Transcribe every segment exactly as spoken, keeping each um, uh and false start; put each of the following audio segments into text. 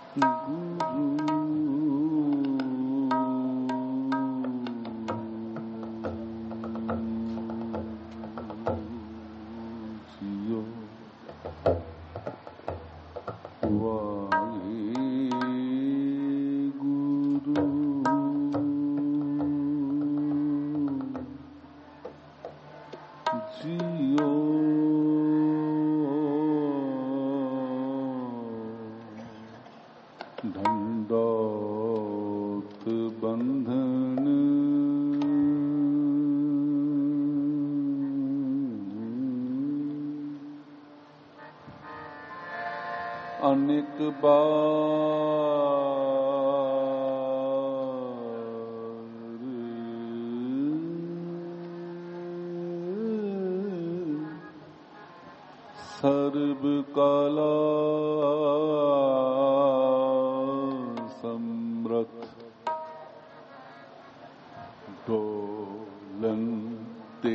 अनेक बार सर्व काला समृत डोलनते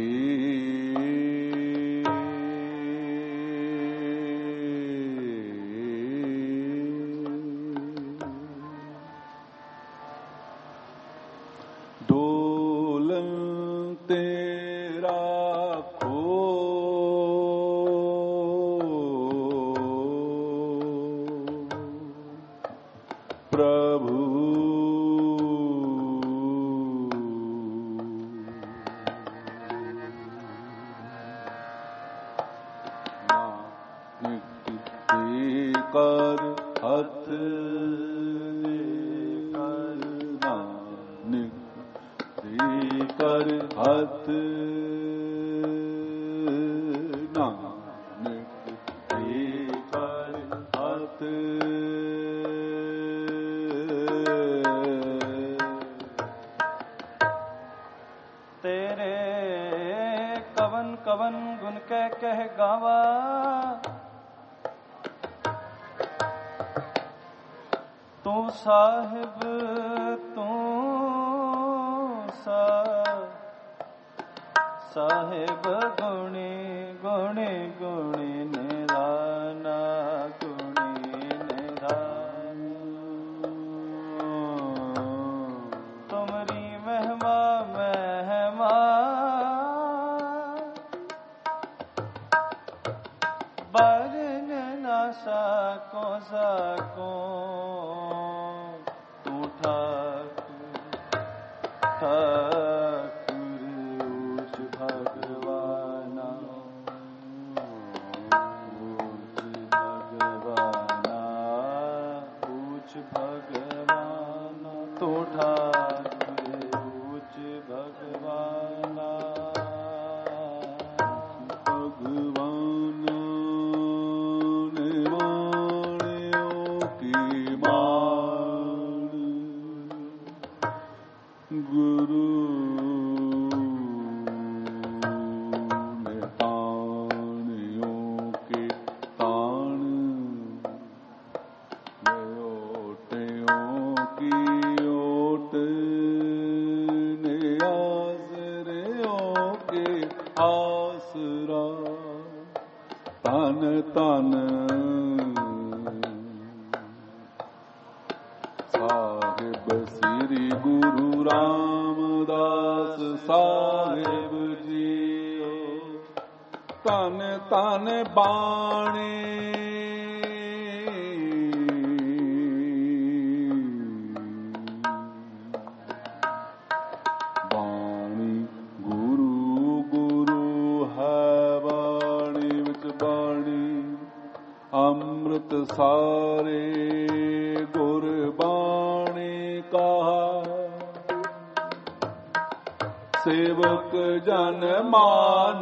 साहिब तू सा साहिब गुणी गुणी गुणी निधाना गुणी निधान तुमरी महिमा महिमा बरन ना सको सको सेवक जन मान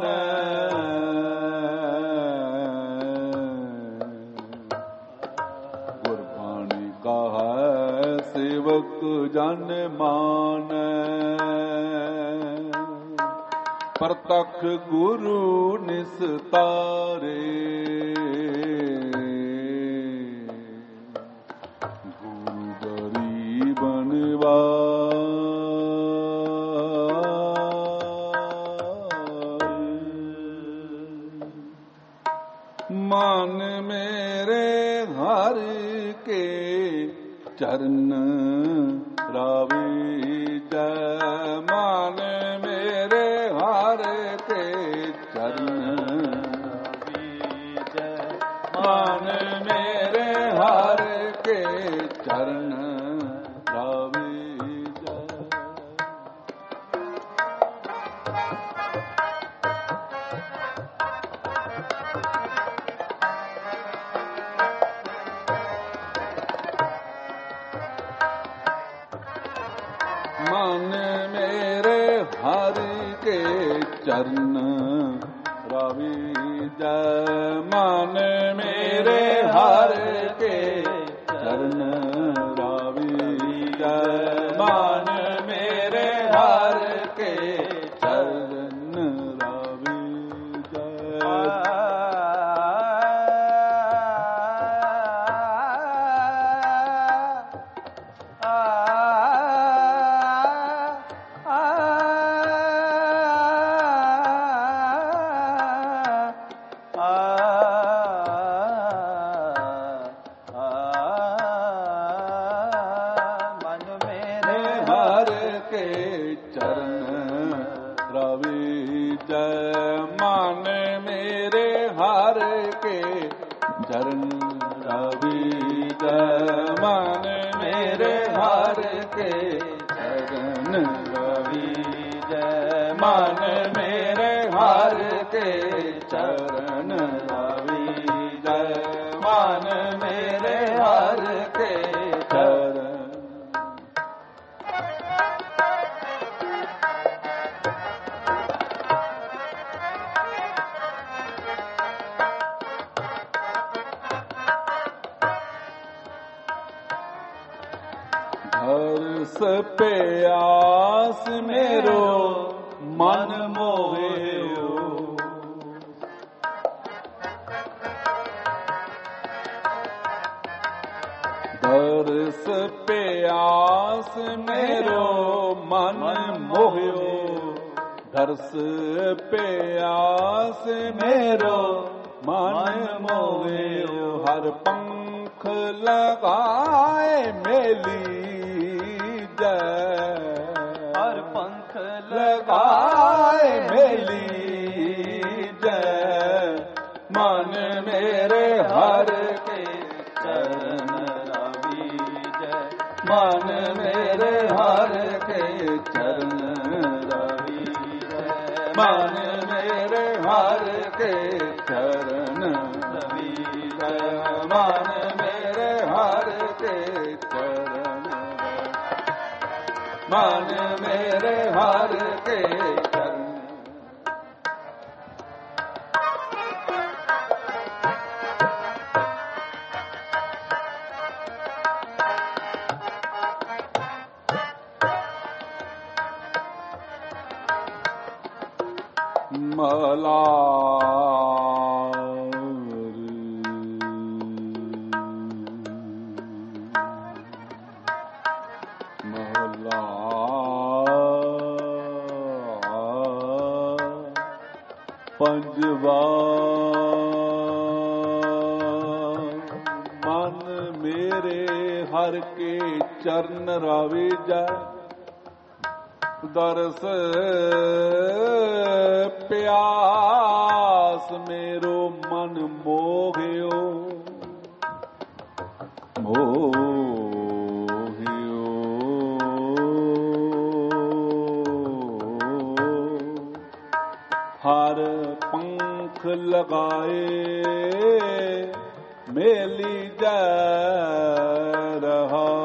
गुरबाणी कहा सेवक जन मान प्रतख गुरु निस्तारे गुरु गरीबनवा मन मेरे हर के चरण रावीजै। मान मेरे हर के चरण रावीजै। मान मेरे हर के चरण रावीजै। मान मेरे हरि के चरण रावीजै। मान मेरे हरि के चरण रावीजै। मान मेरे हरि के चरण रावीजै। मान मेरे हर के चरण रावीजै। मान मेरे हर के चरण रावीजै। मान मेरे हर के चरण रावीजै। मान मेरे हर के चरण। हर्ष प्यास मेरो मन मोहियो। हर्ष प्यास मेरो मन मोहियो। हर्ष प्यास मेरो मन मोहियो। हर पंख लगाए मेली हर पंख लगाए मेली जय। मन मेरे हर के चरण रावीजै। मन मेरे हर के चरण रावीजै। मन मेरे हर के चरण रावीजै। मन मेरे हर के चरण। मान मेरे हर के चरण। मला पंजवा। मन मेरे हर के चरण रावीजै। दरस प्यास मेरो मन मोहियो। मोहियो हर पंख लगाए मेली जा रहा।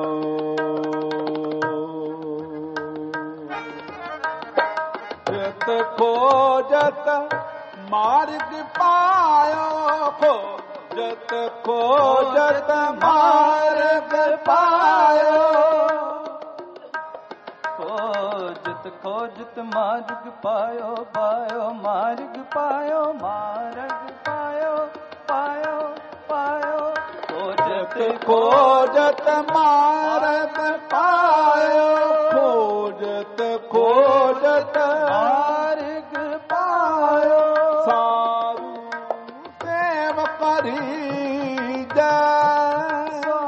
जत खोजत मार्ग पायो। खोजत खोजत मार्ग पायो। खोजत खोजत मार्ग पायो। पायो मार्ग पायो। मार्ग पायो पायो पायो। खोजत खोजत मार्ग पायो। खोजत खोजत मार्ग पायो। सारू सेव करी जय।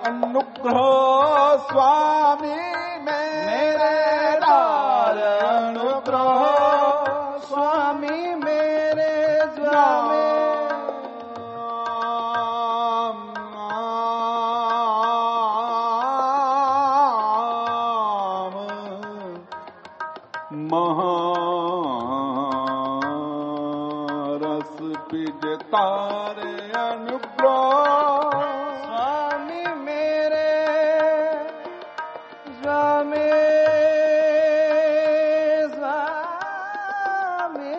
अनुग्रह स्वामी मेरे दार अनुग्रह स्वामी मेरे स्वामी महारस पिज तारे अनुग्रह स्वामी मेरे स्वामी स्वामी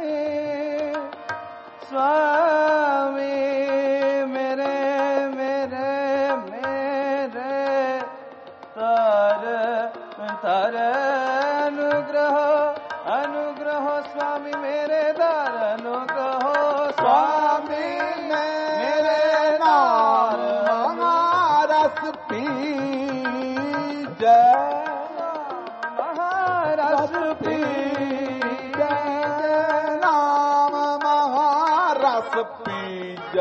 स्वामी मेरे मेरे मेरे तार तार अनुग्रह अनुग्रह स्वामी मेरे दार अनुग्रह स्वामी मेरे नार महारस पीज महारस पीज नाम महारस पीज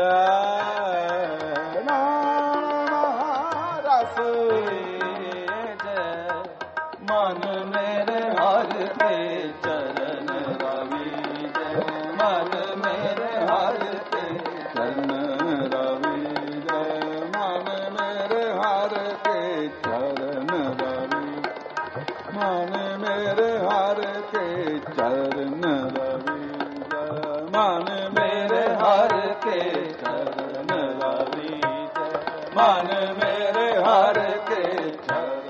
नाम महारस पीज मन मेरे हर के चरण रवीज मन मेरे हर के चरण रवि जय मन मेरे हर के चरण रवि मन मेरे हर के चरण रवि जय मन मेरे हर के चरण रवि जय मन मेरे हर के चरण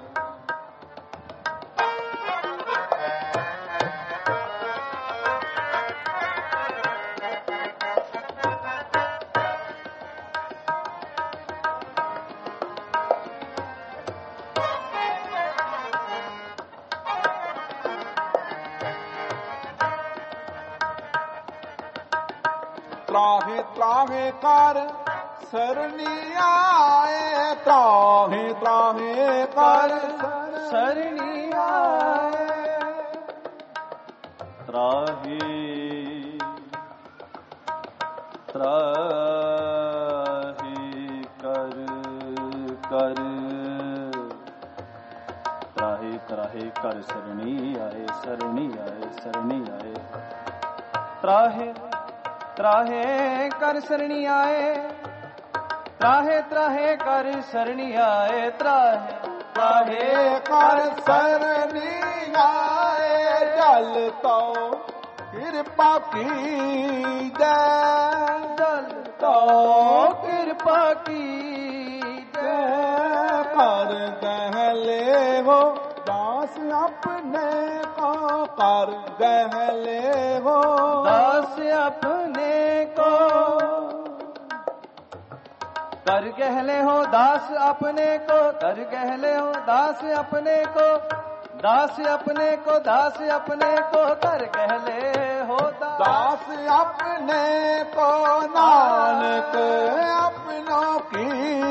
त्राहे त्राहे कर सरनी आए त्राहे त्राहे कर सरणी आए त्राही त्राही कर कर त्राही त्राही कर सरणी आए सरणी आए सरणी आए त्राहे त्राहे कर सरणी आए त्राहे त्राहे कर सरणी आए त्राहे त्राहे कर सरनी आए जल तो कृपा की जय जल तो कृपा की जय कर गहले हो दास अपने को कर गहले हो दास अपने को कर गहले हो दास अपने को कर गहले हो दास अपने को दास अपने को दास अपने को कर गहले हो दास अपने को नानक अपनों की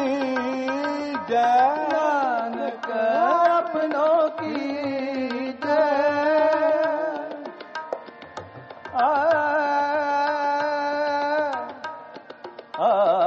जय नानक अपनों की जय आ आ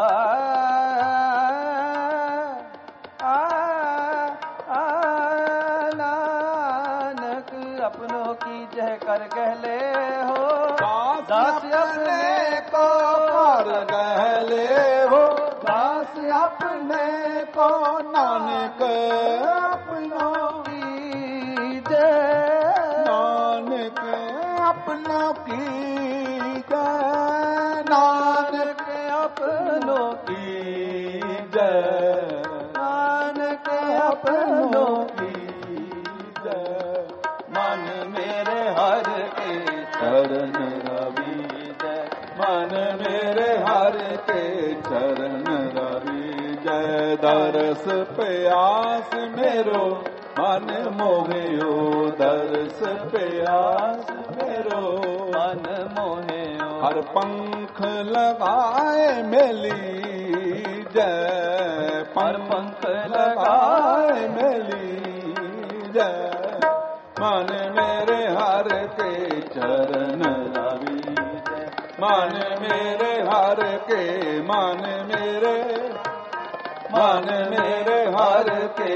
अपनों की जय कर गहले हो दास अपने को कर गहले हो दास अपने को नानक अपनों की जय नानक अपनों की जय नानक अपनों की जय नानक अपनों की जय मन मेरे हर के चरण रवि जय मन मेरे हर के चरण रवि जय दरस प्यास मेरो मन मोहियो दरस प्यास मेरो मन मोहियो हर पंख लगाए मेली जय हर पंख लगाए मेली जय मन मेरे हर के चरण रवि जय मन मेरे हर के मन मेरे मन मेरे हर के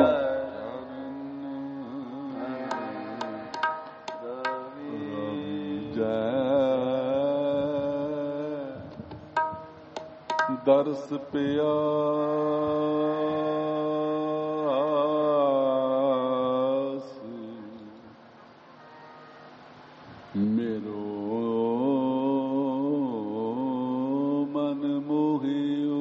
दर्श प्यास मेरो मन मोहियो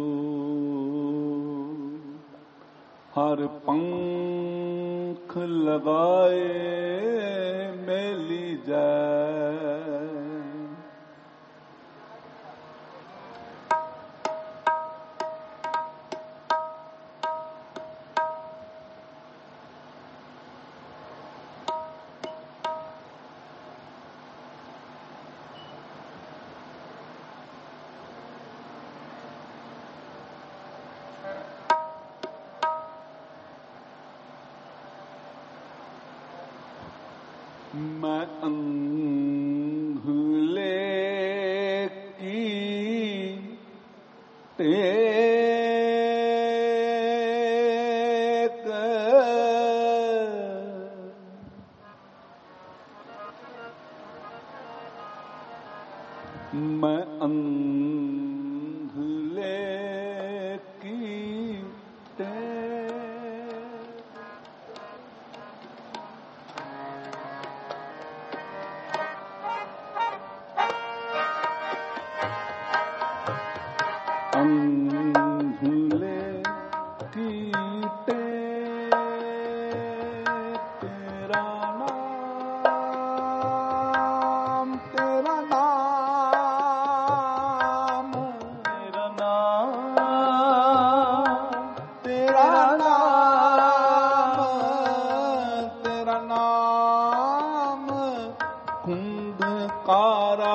हर पंख लगाए मेली जाए मैं अंगुले की टेक मैं अंगुले की अंगुले की टेक तेरा नाम तेरा नाम तेरा नाम तेरा नाम तेरा नाम खुंदकारा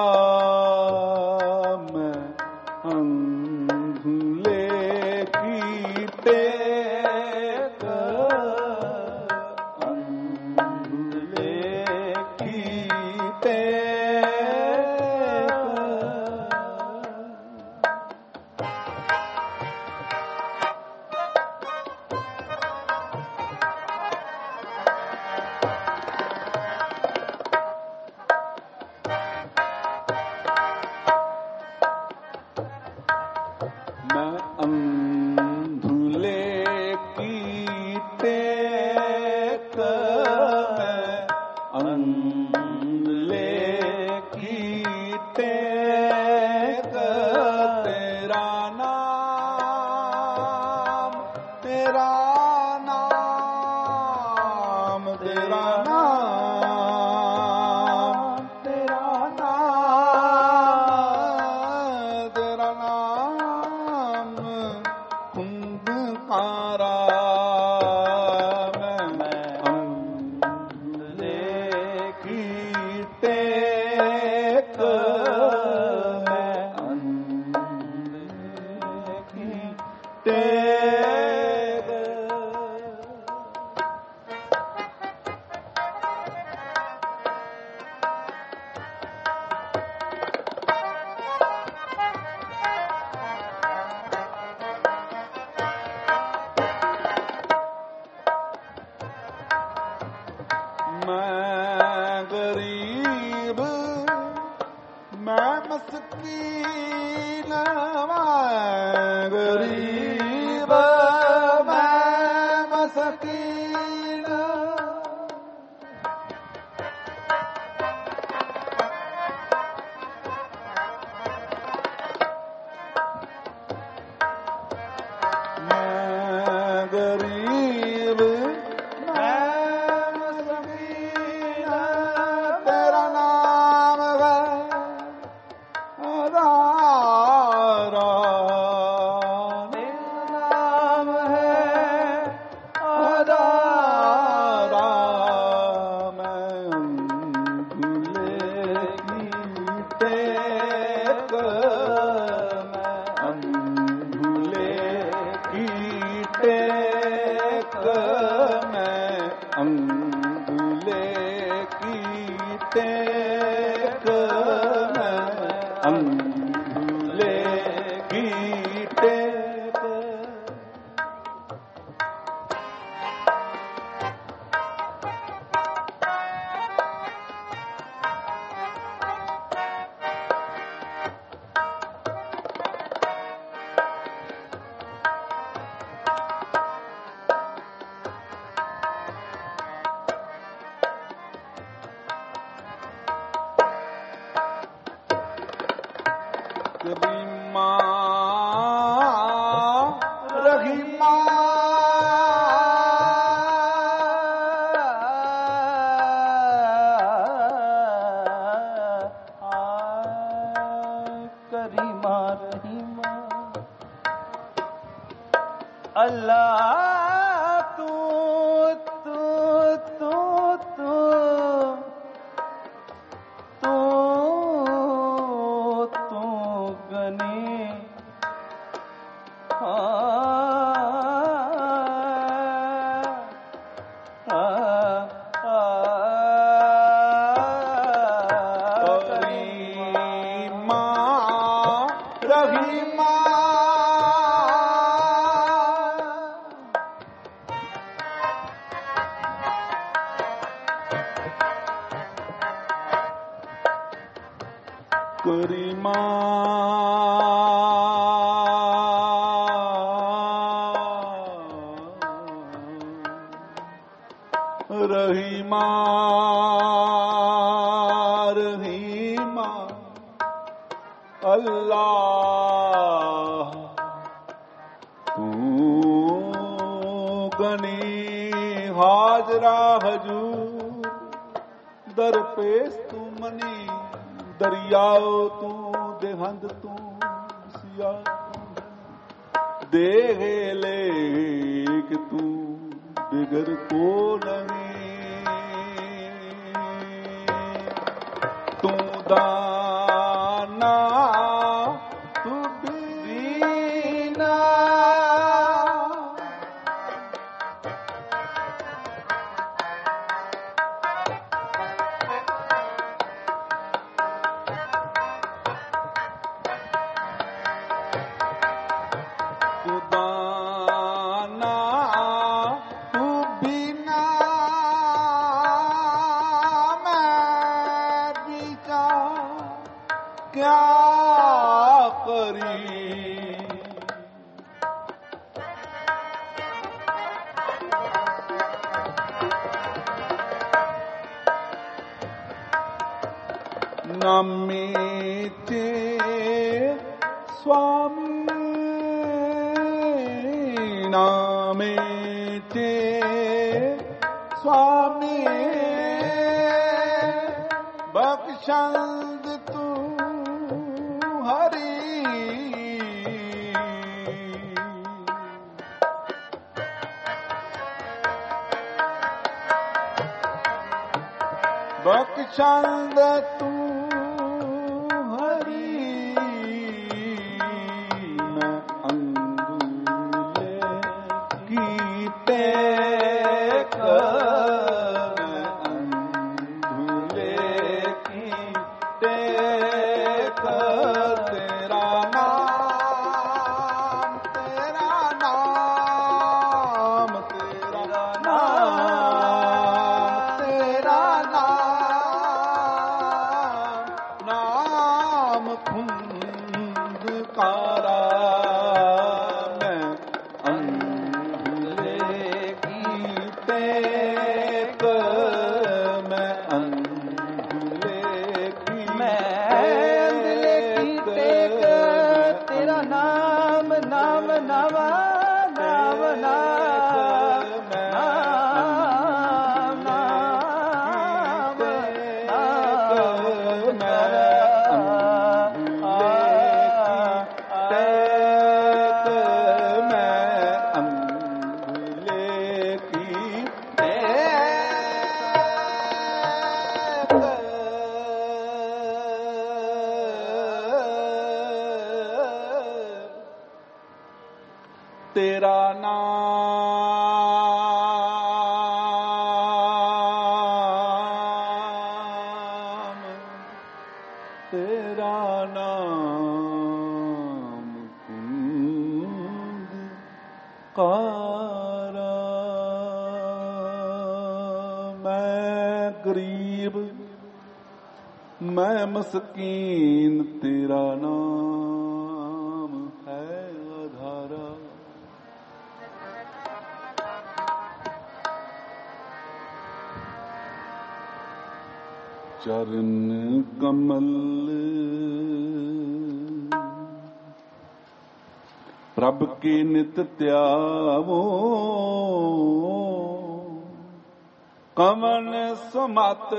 अंगुले की टेक ਕਰੀਮਾ ਰਹੀਮਾ ਕਰੀਮਾ ਰਹੀਮਾ ਅੱਲਾ ਤੂੰ ਤੂੰ ਤੂੰ ਤੂੰ ਤੂੰ ਤੂੰ ਗਨੀ ਕਰੀਮਾ ਰਹੀਮਾ ਕਰੀਮਾ ਰਹੀਮਾ ਰਹੀਮਾ ਅੱਲਾਹ ਤੂੰ ਗਨੀ ਹਾਜ਼ਰਾ ਹਜੂਰ ਦਰਪੇਸ਼ ਤੂੰ ਮਨੀ ਦਰਿਆਓ ਤੂੰ ਦੇਹੰਦ ਤੂੰ ਸਿਆ ਦੇਹ ਲੇਕ ਤੂੰ ਬਿਗਰ ਕੋ ਨਹੀਂ ਤੂੰ ਦਾਨਾ ਤੂੰ ਬੀਨਾ ਦਾਨਾ ਤੂੰ ਬਿਨਾ ਮੈਂ ਬਿਚਾ ਕਿਆ ਕਰੀ ਨਾਮੇ ਤੇ स्वामी नामे ते स्वामी बख्शंद तू हरी बख्शंद तू तेरा नाम तेरा नाम कुंद कारा मैं गरीब मैं मस्कीन तेरा नाम है आधारा चरण कमल ਪ੍ਰਭ ਕੀ ਨਿਤ ਧਿਆਵੋ ਕਮਨ ਸਮਤ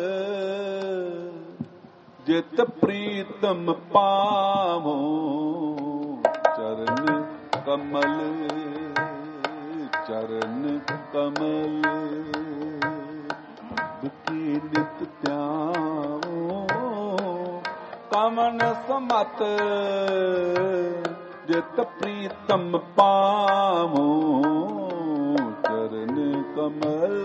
ਜਿਤ ਪ੍ਰੀਤਮ ਪਾਵੋ ਚਰਨ ਕਮਲ ਚਰਨ ਕਮਲ ਪ੍ਰਭ ਕੀ ਨਿਤ ਧਿਆਵੋ ਕਮਨ ਸਮਤ ਜਿਤ ਪ੍ਰੀਤਮ ਪਾਵੋ ਚਰਨ ਕਮਲ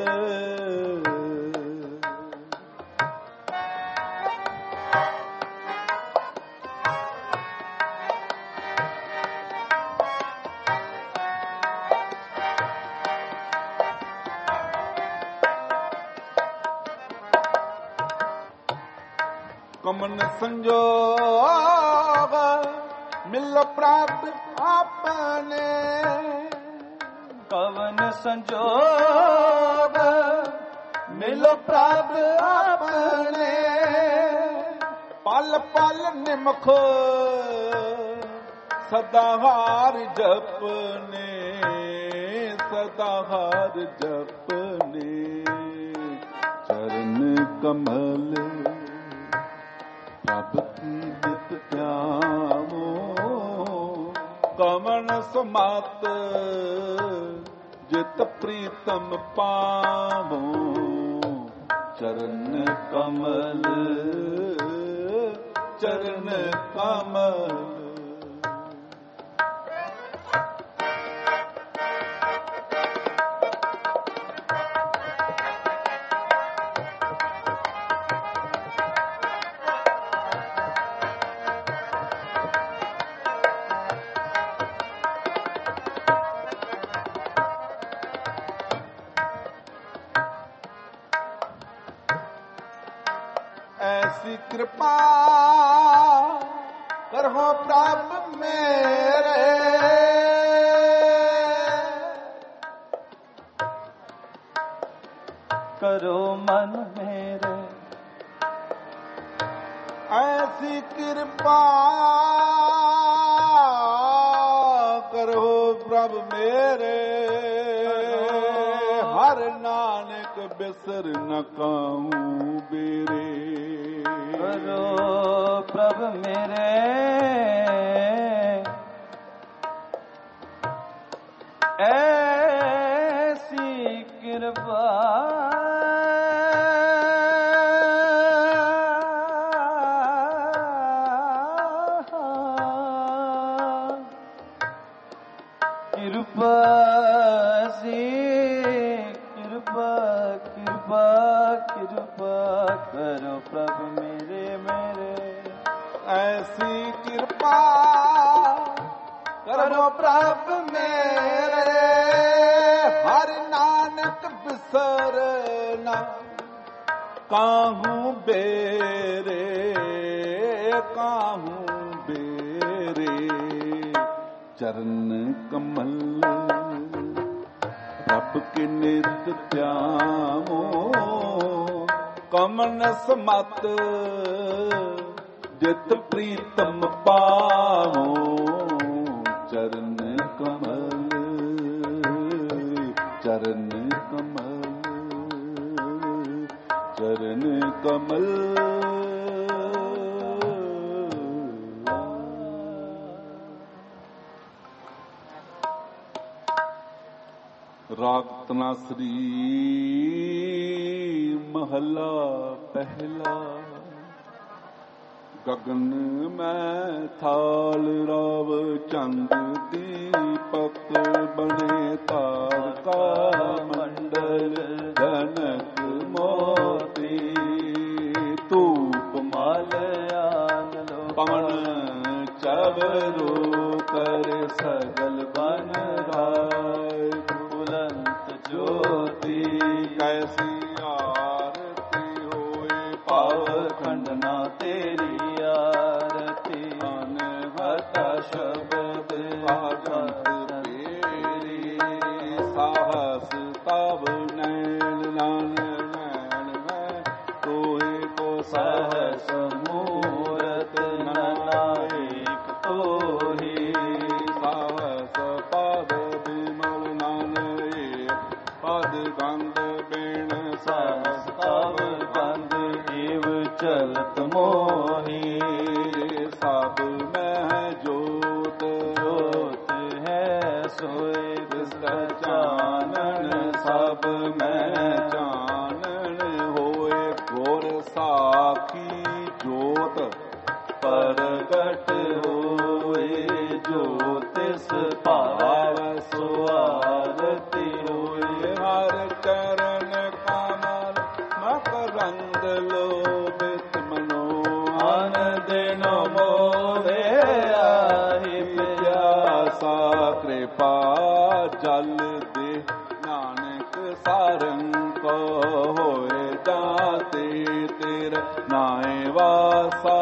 ਕਮਨ ਸੰਜੋਗ ਮਿਲ ਪ੍ਰਾਪਤ ਆਪਨੇ ਕਵਨ ਸੰਜੋਗ ਮਿਲ ਪ੍ਰਾਪਤ ਆਪਨੇ ਪਲ ਪਲ ਨਿਮਖ ਸਦਾ ਹਾਰ ਜਪਨੇ ਸਦਾ ਹਾਰ ਜਪਨੇ ਚਰਨ ਕਮਲ ਪ੍ਰਭ ਕੀ ਨਿਤ ਧਿਆਵੋ ਕਮਨ ਸਮਤ ਜਿਤ ਪ੍ਰੀਤਮ ਪਾਵੋ ਚਰਨ ਕਮਲ ਚਰਨ ਕਮਲ ऐसी कृपा करहो प्रभ मेरे करो मन मेरे ऐसी कृपा करहो प्रभ मेरे हर नानक बिसर न काहूँ बेरे करो प्रभ मेरे ऐसी कृपा कृपा सी कृपा कृपा कृपा करो प्रभु मेरे मेरे ऐसी कृपा करो प्रभु मेरे हर नानक बिसर न काहूँ बेरे काहूँ बेरे चरण कमल प्रभ के नित ध्यावो कमन समत जित प्रीतम पावो चरण कमल चरण कमल चरण कमल राग तनासरी महला पहला गगन में थाल राव चंद दीपक बने तारका मंडल जनक मोती धूप मालयान पवन चवरो कर सगल बन राय बुलंद ज्योति कैसी आरती होए पाव खंडना तेरी आरती अनहत शब्द भगत तेरी साहस तब नैन नान नैन में तोहे को सहस मूरत नायक तो ही साहस ਸਭ ਮੈਂ ਜੋਤ, ਜੋਤ ਹੈ ਸੋਏ ਤਿਸਕਾ ਚਾਨਣ ਸਭ ਮੈਂ ਚਾਨਣ ਹੋਏ। ਗੁਰ ਸਾਖੀ ਜੋਤ ਪ੍ਰਗਟ ਹੋਏ, ਜੋ ਤਿਸ ਭਾਵ ਸੁਆਰਤੀ ਹੋਏ। ਹਰ ਚਰਨ ਕਮਲ ਮਕਰੰਦ ਲੋਭਿਤ ਮਨੋ, ਅਨ ਦਿਨ ਮੋਵੇ ਆਹੀ ਪਿਆਸਾ ਕਿਰਪਾ ਜਲ ਦੇ ਨਾਨਕ ਸਾਰੰਗ ਕੋ ਹੋਏ। ਜਾਤੇ ਤੇਰ ਨਾਏ ਵਾਸਾ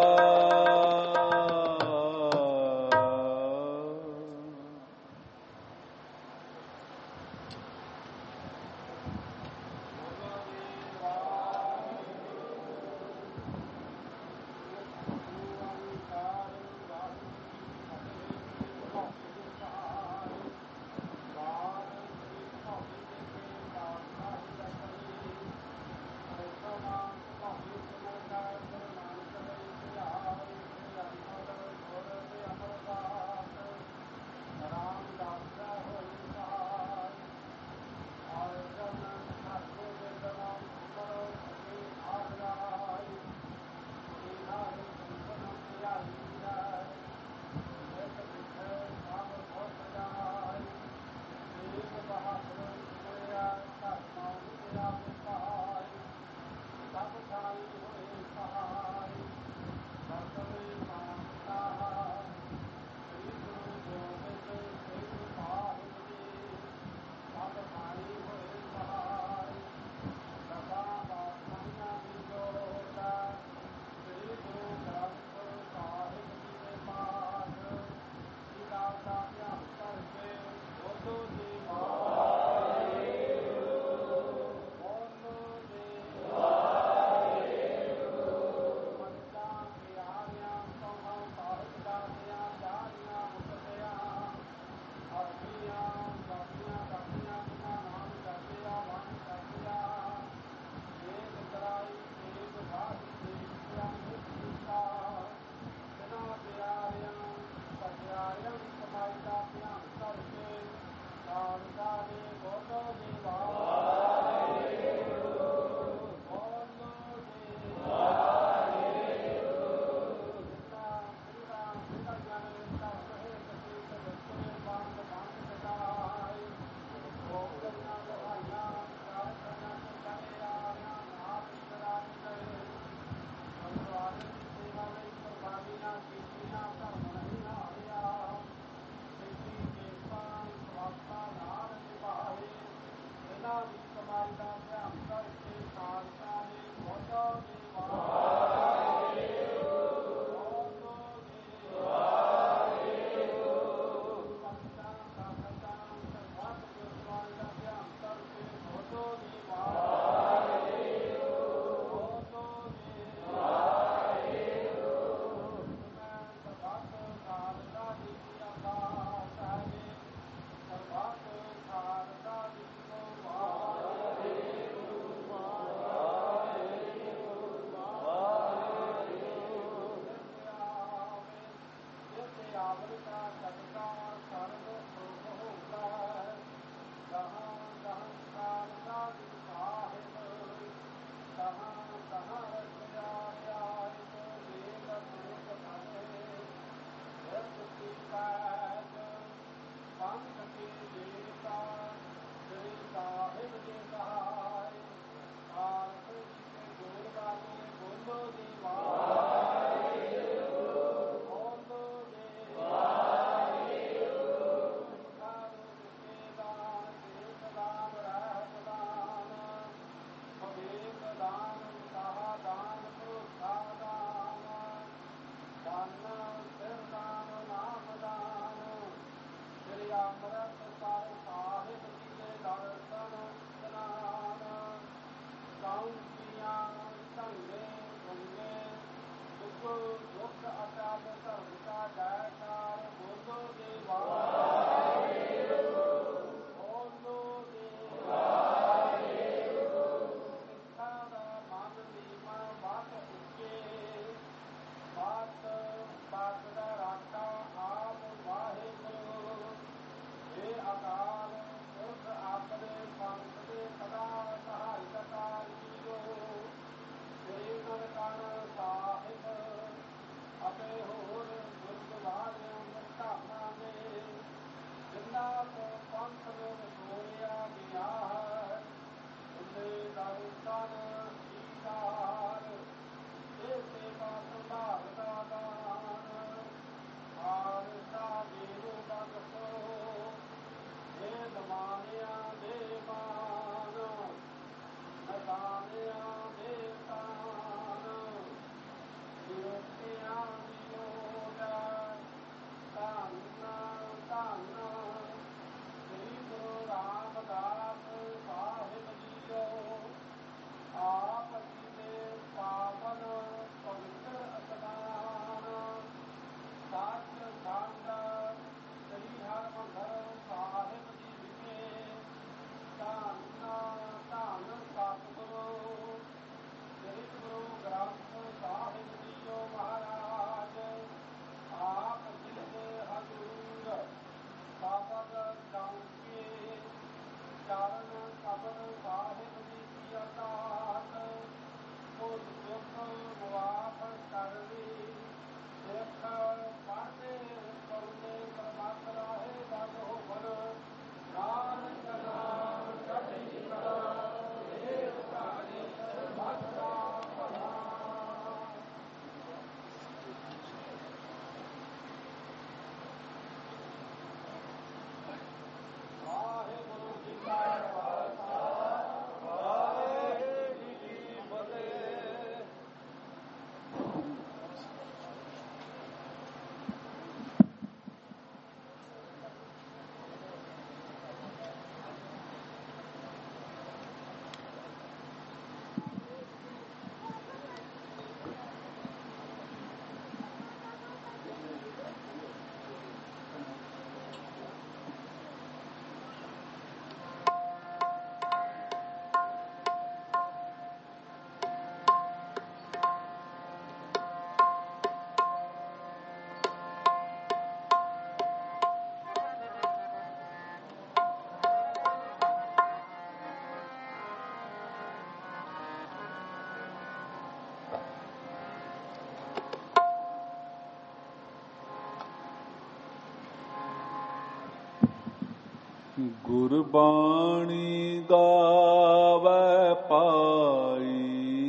ਗੁਰਬਾਣੀ ਗਾਵੈ ਪਾਈ,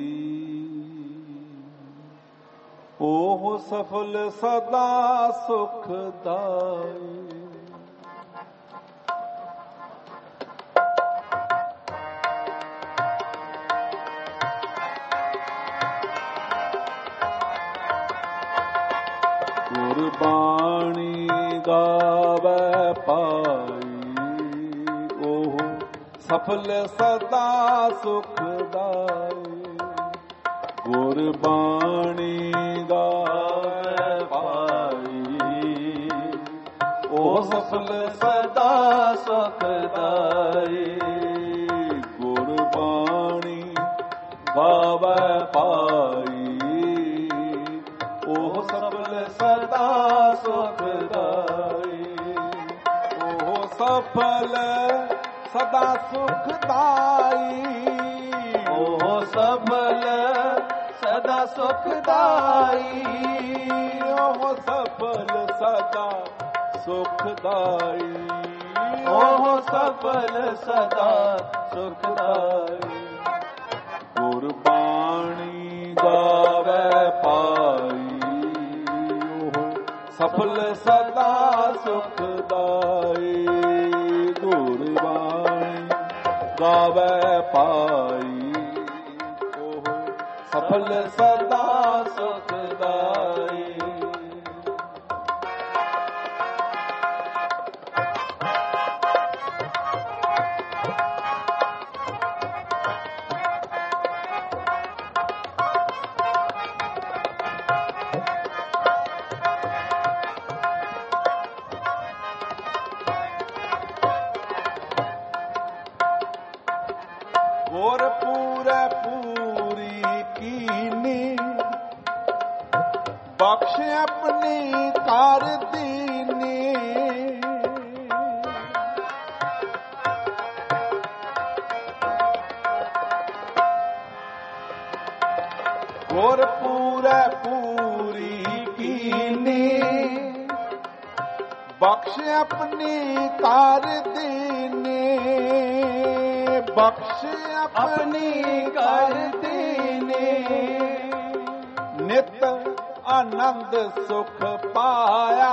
ਉਹ ਸਫਲ ਸਦਾ ਸੁਖ ਦਾਈ। ਗੁਰਬਾਣੀ ਗਾਵੈ ਪਾਈ, ਉਹ ਸਫਲ ਸਦਾ ਸੁਖ ਦਾਈ। ਗੁਰਬਾਣੀ ਗਾਵੈ ਪਾਈ, ਉਹ ਸਫਲ ਸਦਾ ਸੁਖ ਦਾਈ। ਗੁਰਬਾਣੀ ਗਾਵੈ ਪਾਈ, ਉਹ ਸਫਲ ਸਦਾ ਸੁਖ ਦਾਈ। ਉਹ ਸਫਲ ਸਦਾ ਸੁਖ ਦਾਈ, ਉਹ ਸਫਲ ਸਦਾ ਸੁਖ ਦਾਈ। ਉਹ ਸਫਲ ਸਦਾ ਸੁਖ ਦਾਈ, ਉਹ ਸਫਲ ਸਦਾ ਸੁਖ ਦਾਈ। ਗੁਰਬਾਣੀ ਗਾਵੈ ਪਾਈ, ਉਹ ਸਫਲ ਸਦਾ ਸੁਖ ਦਾਈ। ਗੁਰਬਾਣੀ ਗਾਵੈ ਪਾਈ, ਉਹ ਸਫਲ ਸਦਾ ਸੁਖ ਦਾਈ। ਗੁਰ ਪੂਰੈ ਪੂਰੀ ਕੀਨੀ, ਬਖਸ਼ ਆਪਣੀ ਕਰ ਦੀਨੀ। ਗੁਰ ਪੂਰੈ ਪੂਰੀ ਕੀਨੀ, ਬਖਸ਼ ਆਪਣੀ ਕਰ ਦੀਨੀ। ਬਖਸ਼ ਆਪਣੀ ਕਰ ਦੀਨੀ। ਨਿਤ ਆਨੰਦ ਸੁਖ ਪਾਇਆ,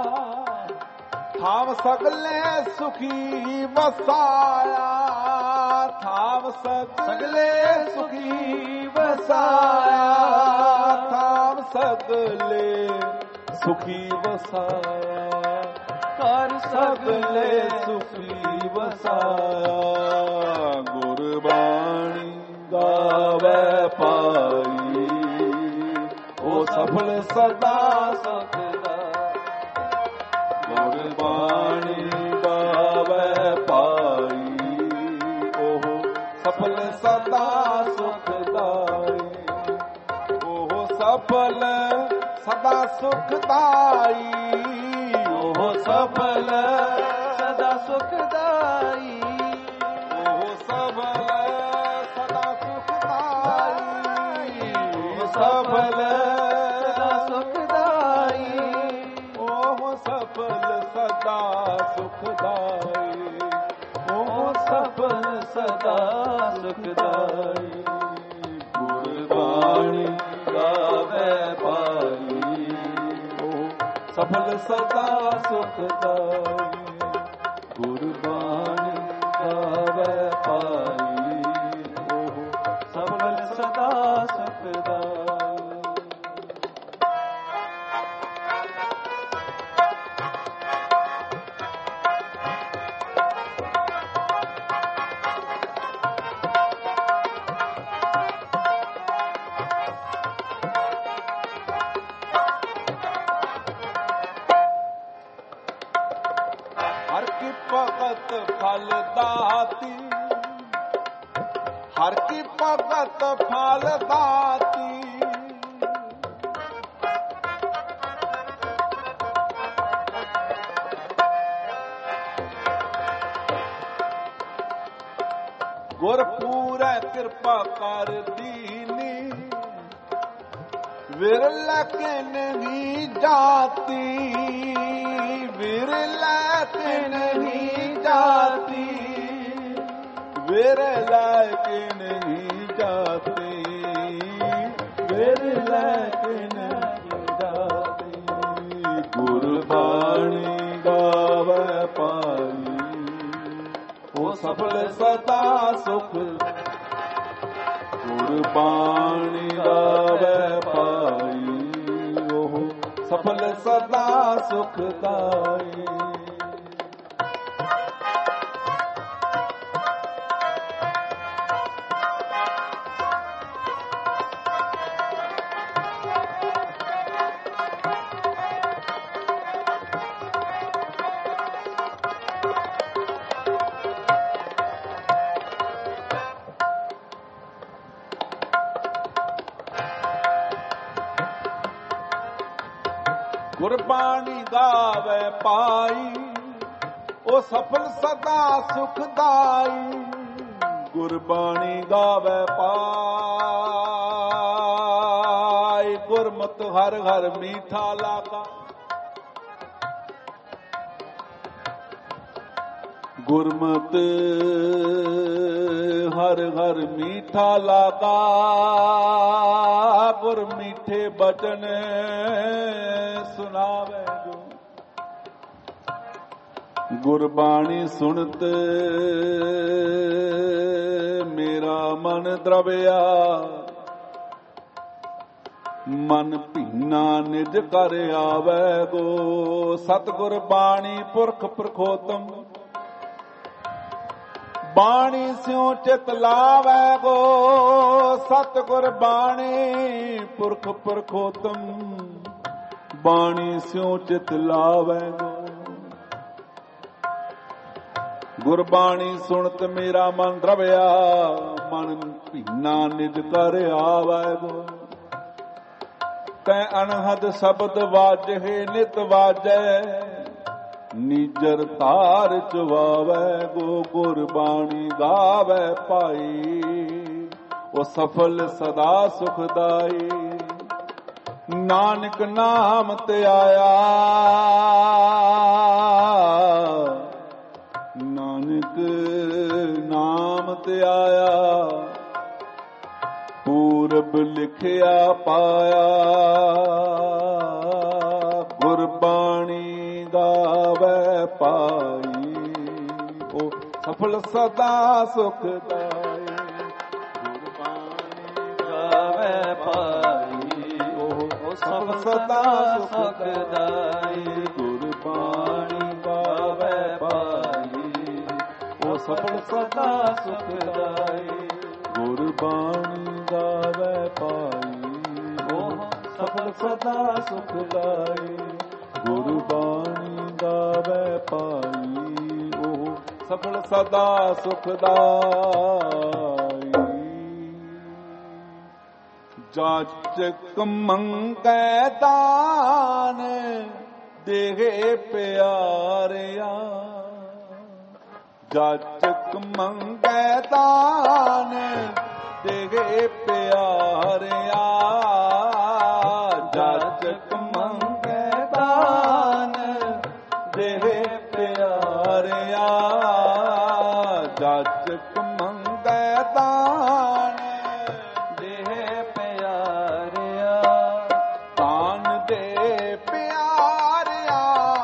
ਥਾਮ ਸਗਲੇ ਸੁਖੀ ਵਸਾਇਆ। ਥਾਮ ਸਗਲੇ ਸੁਖੀ ਵਸਾਇਆ, ਥਾਮ ਸਗਲੇ ਸੁਖੀ ਵਸਾਇਆ। ਕਰ ਸਗਲੇ ਸੁਖੀ ਵਸਾਇਆ। ਗੁਰਬਾਣੀ ਗਾਵੈ ਪਾਈ, ਉਹ ਸਫਲ ਸਦਾ ਸੁਖ ਦਾਈ। ਗੁਰਬਾਣੀ ਗਾਵੈ ਪਾਈ, ਉਹ ਸਫਲ ਸਦਾ ਸੁਖ ਦਾਈ। ਉਹ ਸਫਲ ਸਦਾ ਸੁਖ ਦਾਈ, ਉਹ ਸਫਲ ਸਦਾ ਸੁਖ ਦਾਈ। ਉਹ ਸਫਲ ਸਦਾ ਸੁਖ ਦਾਈ, ਉਹ ਸਫਲ ਸਦਾ ਸੁਖ ਦਾਈ। ਉਹ ਸਫਲ ਸਦਾ ਸੁਖ ਦਾਈ, ਉਹ ਸਫਲ ਸਦਾ ਸੁਖ ਦਾਈ। ਗੁਰਬਾਣੀ ਗਾਵੈ ਪਾਈ, ਉਹ ਸਫਲ ਸਦਾ ਸੁਖ ਦਾਈ। ਗੁਰਬਾਣੀ ਗਾਵੈ ਪਾਈ, ਉਹ ਸਫਲ ਸਦਾ ਸੁਖ ਦਾਈ। ਹਰ ਕੀ ਭਗਤ ਫਲ ਦਾਤੀ, ਹਰ ਕੀ ਭਗਤ ਫਲ ਦਾਤੀ। ਗੁਰ ਪੂਰੈ ਕਿਰਪਾ ਕਰ ਦੀਨੀ, ਵਿਰਲਾ ਕਿਨ ਵੀ ਜਾਤੀ। ਵਿਰਲਾ ਕਿਨ ਵੀ जाती, मेरे लायक नहीं जाती, मेरे लायक नहीं जाती। गुरबाणी गावे पाई, वो सफल सदा सुख। गुरबाणी गावे पाई, वो सफल सदा सुखदाई। गुरबाणी गावे पाई, ओ सफल सदा सुखदाई। गुरबाणी गावे पाई, गुरमत हर हर मीठा लागा। गुरमत हर हर मीठा लागा, गुर मीठे बचन सुनावे जो। गुरबाणी सुनत मेरा मन द्रविया, मन भीना निज कर आवे गो। सतगुर बाणी पुरख प्रखोतम, बाणी स्यों चित लावे गो। सतगुर बाणी पुरख प्रखोतम, बाणी स्यों चित लावे गो। गुरबाणी सुनत मेरा मन द्रविया, मन भीना निज कर आवे गो। तै अनहद शब्द वाजहे नित वाजै, नीजर तार चुवावे गो। गुरबाणी गावे पाई, ओ सफल सदा सुखदाई। नानक नाम ते आया, नानक नाम ते आया, पूरब लिखिया पाया। गुरबाणी गावे पाई, ओ सफल सदा सुखदाई। गुरबाणी गावे पाई, ओ सफल सदा सुखदाई। गुरबाणी गावे पाई, ओ सफल सदा सुखदाई। गुरबाणी गावे पाई, ओ सफल सदा सुखदाई। गुरबाणी गावे पाई, ओ सफल सदा सुखदाई। जाचक मंगै दान, देहे प्यारिया। जाचक मंगै दान, देहे प्यारिया। जाचक मंगै दान, देहे प्यारिया। जाचक मंगै दान, देहे प्यारिया। दान दे प्यारिया,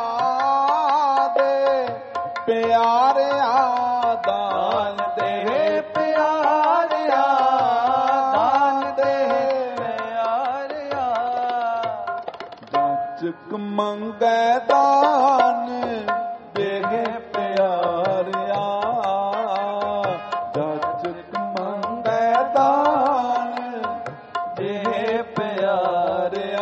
दे प्यारिया। दान दे प्यारिया, दान दे प्यारिया। जाचक मंगै दान, देहे प्यारिया। जाचक मंगै दान, देहे प्यारिया।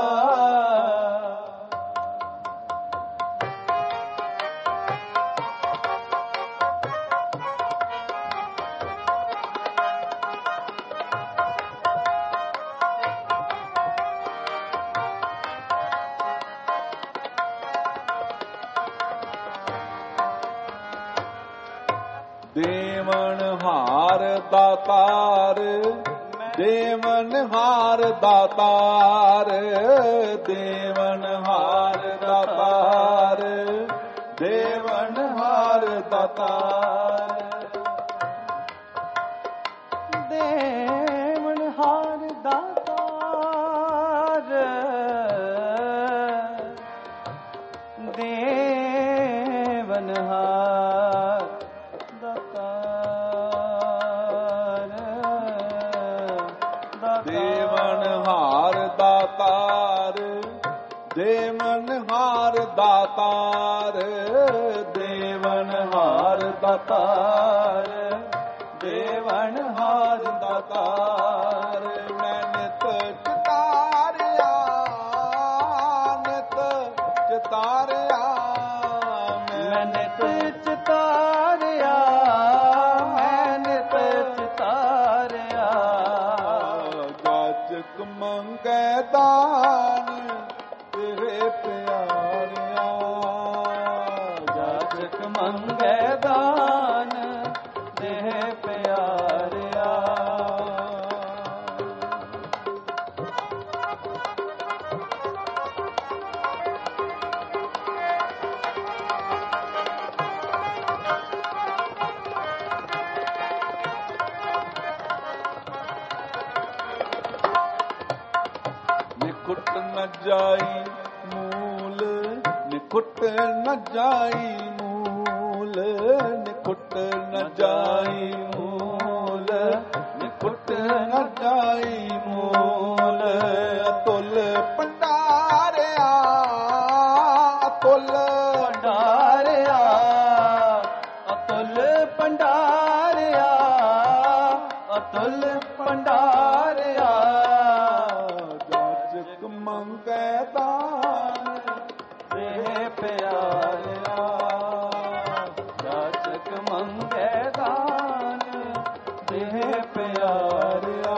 देवन हार दातार, देवन हार दातार। देवन हार दातार, देवन हार दातार। ਦਾਤਾਰ ਦੇਵਨਹਾਰ ਦਾਤਾਰ ਦੇਵਨਹਾਰ ਦਾਤਾਰ ਦੇਵਨਹਾਰ ਦਾਤਾਰ ਦੇਵਨਹਾਰ ਦਾਤਾਰ ਦੇਵਨਹਾਰ ਦਾਤਾਰ ਦੇਵਨਹਾਰ ਦਾਤਾਰ ਮੈਂ ਨਿਤ ਚਿਤਾਰਿਆ ਨਿਤ ਚਿਤਾਰਿਆ ਮੈਂ ਨਿਤ ਚਿਤਾਰਿਆ ਮੈਂ ਨਿਤ ਚਿਤਾਰਿਆ ਜਾਚਕ ਮੰਗੈ ਦਾਨ ਤੇਰੇ ਪਿਆਰਿਆ ਜਾਚਕ ਮੰਗੈ ਦਾਨ ਦੇਹ ਪਿਆਰਿਆ ਨਿਕਟ ਨ ਜਾਈ ਮੂਲ ਨਿਕਟ ਨ ਜਾਈ ਮੂਲ ਨਿਕਟ ਨ ਜਾਈ ਮੂਲ ਨਿਕਟ ਨ ਜਾਈ ਮੂਲ ਅਤੁਲ ਭੰਡਾਰਿਆ ਅਤੁਲ ਭੰਡਾਰਿਆ ਅਤੁਲ ਭੰਡਾਰਿਆ ਅਤੁਲ ਭੰਡਾਰਿਆ ਜਾਚਕ ਮੰਗੈ ਦਾਨ ਦੇਹ ਪਿਆਰਿਆ ਜਾਚਕ ਮੰਗੈ ਦਾਨ ਦੇਹ ਪਿਆਰਿਆ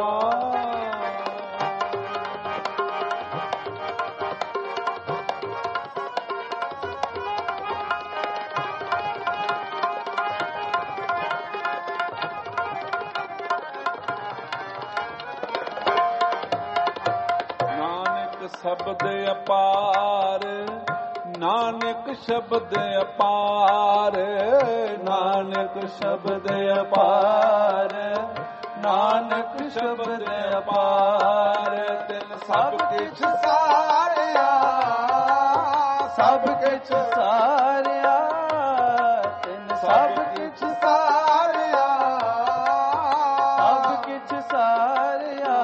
ਨਾਨਕ ਸ਼ਬਦ ਅਪਾਰ ਨਾਨਕ ਸ਼ਬਦ ਅਪਾਰ ਨਾਨਕ ਸ਼ਬਦ ਅਪਾਰ ਨਾਨਕ ਸ਼ਬਦ ਅਪਾਰ ਤਿਨ ਸਭ ਕਿਛ ਸਾਰਿਆ ਸਭ ਕਿਛ ਸਾਰਿਆ ਤਿਨ ਸਭ ਕਿਛ ਸਾਰਿਆ ਸਭ ਕਿਛ ਸਾਰਿਆ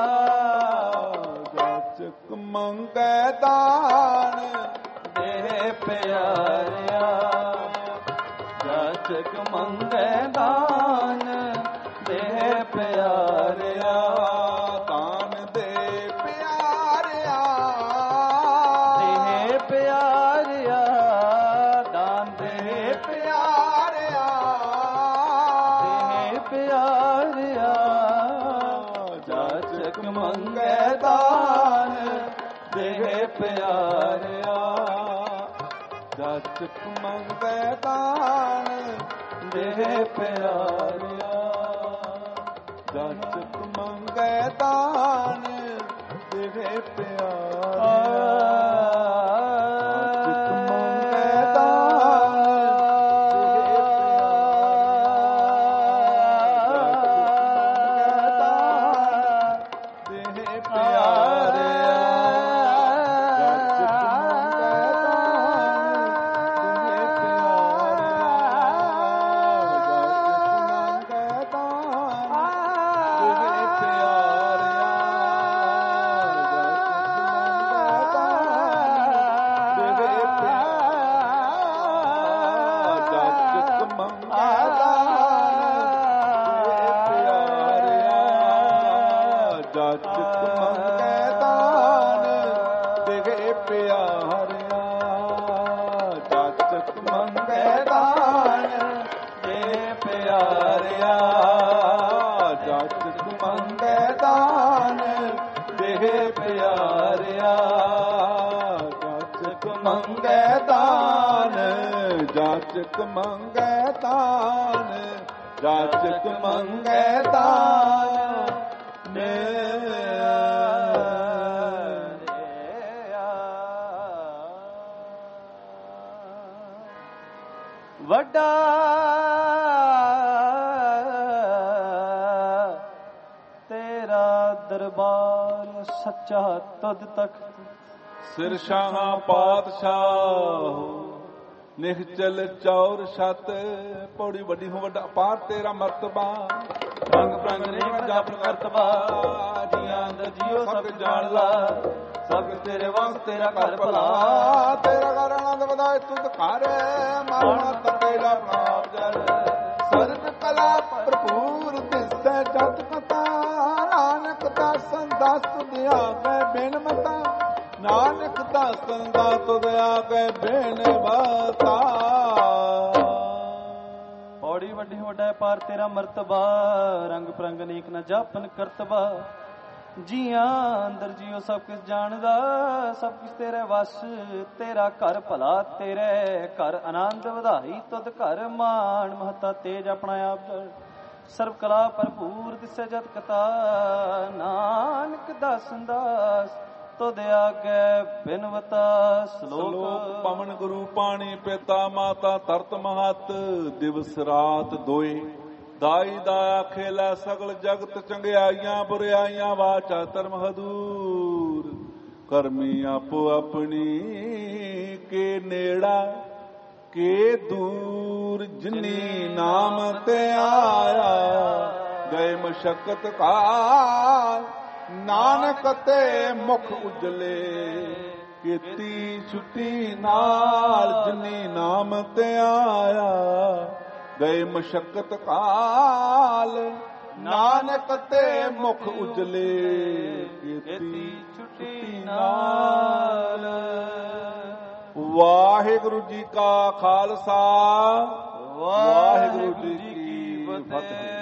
ਜਾਚਕ ਮੰਗੈ ਦਾਨ ਦੇਹ ਪਿਆਰਿਆ ਜਾਚਕ ਮੰਗੈ ਦਾਨ ਦੇਹ ਪਿਆਰਿਆ ਦਾਨ ਦੇ ਪਿਆਰਿਆ ਦੇਹ ਪਿਆਰਿਆ ਦਾਨ ਦੇਹ ਪਿਆਰਿਆ ਦੇਹ ਪਿਆਰਿਆ ਜਾਚਕ ਮੰਗੈ ਦਾਨ ਦੇਹ ਪਿਆਰਿਆ ਜਾਚਕ ਮੰਗੈ ਦਾਨ ਦੇਹ ਪਿਆਰਿਆ ਜਾਚਕ ਮੰਗੈ ਦਾਨ ਦੇਹ ਪਿਆਰਿਆ ਜਾਚਕ ਮੰਗੈ ਦਾਨ ਦੇਹ ਪਿਆਰਿਆ ਜਾਚਕ ਮੰਗੈ ਦਾਨ ਜਾਚਕ ਮੰਗੈ ਦਾਨ ਜਾਚਕ ਮੰਗੈ ਦਾਨ ਵੱਡਾ ਤੇਰਾ ਦਰਬਾਰ ਸੱਚਾ ਤੁਧ ਤਖਤ ਸਿਰ ਸ਼ਾਹਾਂ ਪਾਤਸ਼ਾਹ ਨਿਖਚਲ ਚੌਰ ਛਤ। ਪੌੜੀ ਵੱਡੀ ਹੋ ਵੱਡਾ ਪਾਰ ਤੇਰਾ ਮਰਤਬਾ ਰੰਗ ਪ੍ਰੰਗ ਨੇਕ ਜਪ ਕਰਤਬਾ ਜੀਆਂ ਅੰਦਰ ਜੀਓ ਸਭ ਜਾਣ ਲਾ ਸਭ ਤੇਰੇ ਵਾਂਗ ਤੇਰਾ ਘਰ ਭਲਾ ਤੇਰਾ ਘਰ ਆਨੰਦ ਵਧਾਏ ਤੁਧ ਘਰ ਮਾਨਾ ਤੇਰਾ ਪ੍ਰਣਾਮ ਜਲ ਸਰਬ ਕਲਾ ਭਰਪੂਰ ਦਿਸੈ ਜਤ ਕਥਾ ਨਾਨਕ ਦਾਸਨ ਦਾਸ ਤੁਧਿਆ ਗਏ ਬਿਨ ਮਤਾ ਨਾਨਕ ਦਾਸਨ ਦਾ ਤੁਧਿਆ ਗਏ ਬਿਨ ਮਤਾ। ਪੌੜੀ ਵੱਡੀ ਵੱਡਾ ਪਾਰ ਤੇਰਾ ਮਰਤਬਾ ਰੰਗ ਪ੍ਰੰਗ ਨੇਕ ਨਾ ਜਾਪਨ ਕਰਤਬਾ ਜੀਆਂ ਅੰਦਰ ਜੀਓ ਸਭ ਕੁਝ ਜਾਣਦਾ ਸਭ ਕੁਝ ਤੇਰੇ ਵਸ ਤੇਰਾ ਘਰ ਭਲਾ ਤੇਰੇ ਘਰ ਆਨੰਦ ਵਧਾਈ ਤੁਧ ਘਰ ਮਾਣ ਮਹਤਾ ਤੇਜ ਆਪਣਾ ਆਪ ਜਲ ਸਰਬ ਕਲਾ ਭਰਪੂਰ ਦਿਸੈ ਜਤ ਕਥਾ ਨਾਨਕ ਦਾਸਨ ਦਾਸ ਤੁਧ ਆਗੇ ਬਿਨਵਤਾ। ਸ਼ਲੋਕ ਪਵਨ ਗੁਰੂ ਪਾਣੀ ਪਿਤਾ ਮਾਤਾ ਧਰਤ ਮਹਤ ਦਿਵਸ ਰਾਤ ਦੋਏ ਦਾਈ ਦਾ ਖੇਲਾ ਸਗਲ ਜਗਤ ਚੰਗਿਆਈਆਂ ਬੁਰਿਆਈਆਂ ਵਾਚਾ ਧਰਮ ਹਦੂਰ ਕਰਮੀ ਆਪੋ ਆਪਣੀ ਕੇ ਨੇੜਾ ਕੇ ਦੂਰ ਜਿਨੀ ਨਾਮ ਤੇ ਆਇਆ ਗਏ ਮਸ਼ਕਤ ਕਾਲ ਨਾਨਕ ਤੇ ਮੁਖ ਉਜਲੇ ਕੀਤੀ ਛੁੱਟੀ ਨਾਲ ਜਿਨੀ ਨਾਮ ਤੇ ਆਇਆ ਗਏ ਮਸ਼ਕਤ ਕਾਲ ਨਾਨਕ ਤੇ ਮੁਖ ਉਜਲੇ ਕੀਤੀ ਛੁੱਟੀ ਨਾਲ। ਵਾਹਿਗੁਰੂ ਜੀ ਕਾ ਖਾਲਸਾ ਵਾਹਿਗੁਰੂ ਜੀ ਕੀ ਫਤਿਹ।